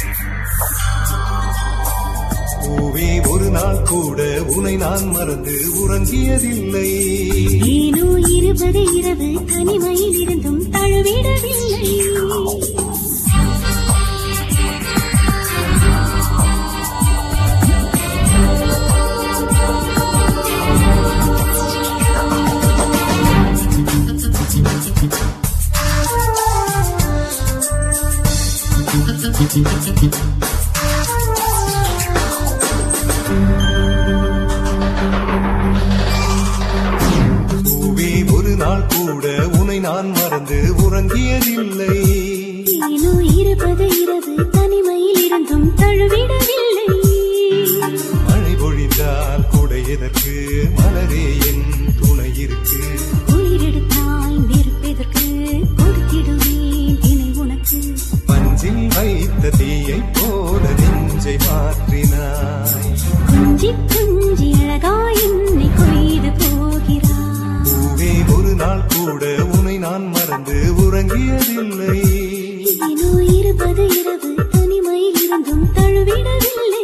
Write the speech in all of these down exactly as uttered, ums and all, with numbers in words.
பூவே ஒரு நாள் கூட உனை நான் மறந்து உறங்கியதில்லை. ஏனோ இருபது இரவு தனிமையில் இருந்தும் தழுவிடவில்லை. பூவே ஒரு நாள் கூட உனை நான் மறந்து உறங்கியதில்லை. ஏனோ இருபது இரவு தனிமையில் இருந்தும் தழுவிடவில்லை. மழை பொழிந்தால் கூட எதற்கு மலரே என் துணை இருக்கு. உயிரெடுத்தாய் நெருப்பெதற்கு கொடுத்திடுவேன் தினை உனக்கு. பஞ்சில் வைத்த தீயை போல நெஞ்சை மாற்றினாய். குஞ்சி குஞ்சி அழகாய் என்னை கொய்து போகிறாய். பூவே ஒரு நாள் கூட உனை நான் மறந்து உறங்கியதில்லை. ஏனோ இருபது இரவு தனிமையில் இருந்தும் தழுவிடவில்லை.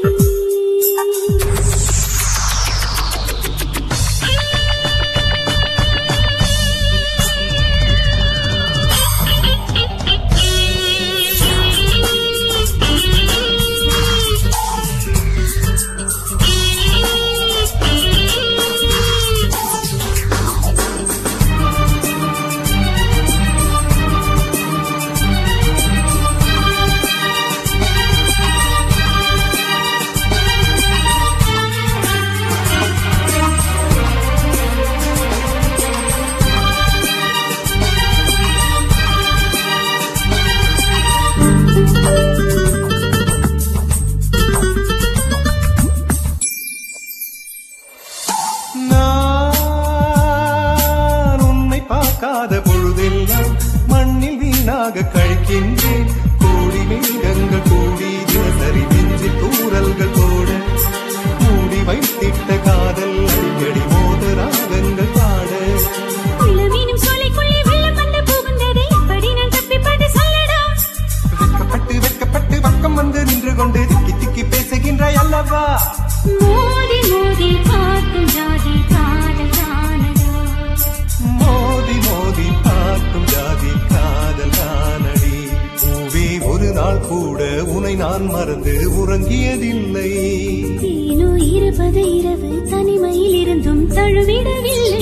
நான் உன்னை பார்க்காத பொழுதெல்லாம் மண்ணில் வீணாக கழிக்கின்றேன். கோடி மேகங்கள் கூடி தினசரி நெஞ்சில் தூறல்கள் போட மூடி வைத்திட்ட காதல் அடிக்கடி மோத ராகங்கள் பாட. உள்ளமீனும் சோலைக்குள்ளே வெள்ளம் வந்து புகுந்தது எப்படி நான் தப்பிப்பது சொல்லடா. வெட்கப்பட்டு வெட்கப்பட்டு பக்கம் வந்து நின்று கொண்டு திக்கி திக்கி பேசுகின்றாய் அல்லவா. மோதி மோதி பார்க்கும் ஜாதி காதல் தானடா. மோதி மோதி பார்க்கும் ஜாதி காதல் தானடி. பூவே ஒரு நாள் கூட உனை நான் மறந்து உறங்கியதில்லை. ஏனோ இருபது இரவு தனிமையில் இருந்தும் தழுவிடவில்லை.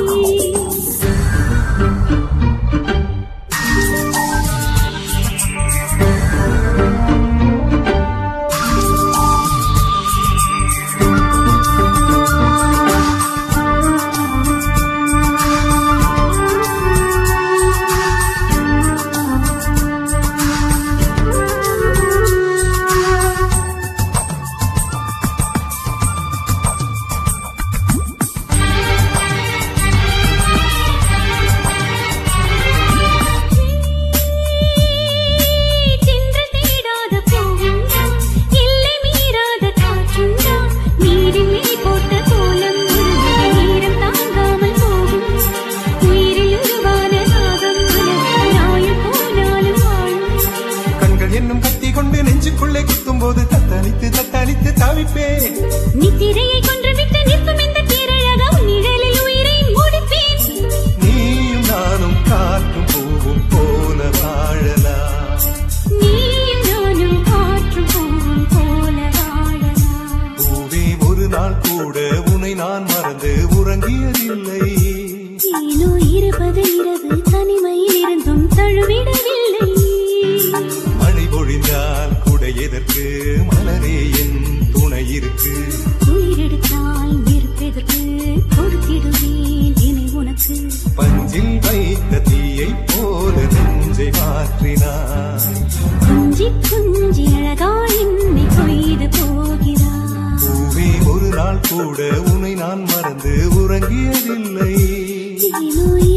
நித்திரையை கொன்றுவிட்டு நிற்கும் இந்த பேரழகா நிழலில் உயிரை முடிப்பேன். நீயும் நானும் காற்றும் பூவும் போல வாழலாம். நீயும் நானும் காற்றும் பூவும் போல வாழலாம். பூவே ஒரு நாள் கூட உன்னை நான் மறந்து உறங்கியதில்லை. ஏனோ இருபது இரவு தனிமையில் இருந்தும் தழுவிடவில்லை. மழை பொழிந்தால் கூட எதற்கு மலரே என் துணை இருக்கு. உயிரெடுத்தாய் நெருப்பெதற்கு கொடுத்திடுவேன் தினை உனக்கு. பஞ்சில் வைத்த தீயை போல நெஞ்சை மாற்றினாய். குஞ்சி குஞ்சி அழகாய் என்னை கொய்து போகிறாய். பூவே ஒரு நாள் கூட உன்னை நான் மறந்து உறங்கியதில்லை. ஏனோ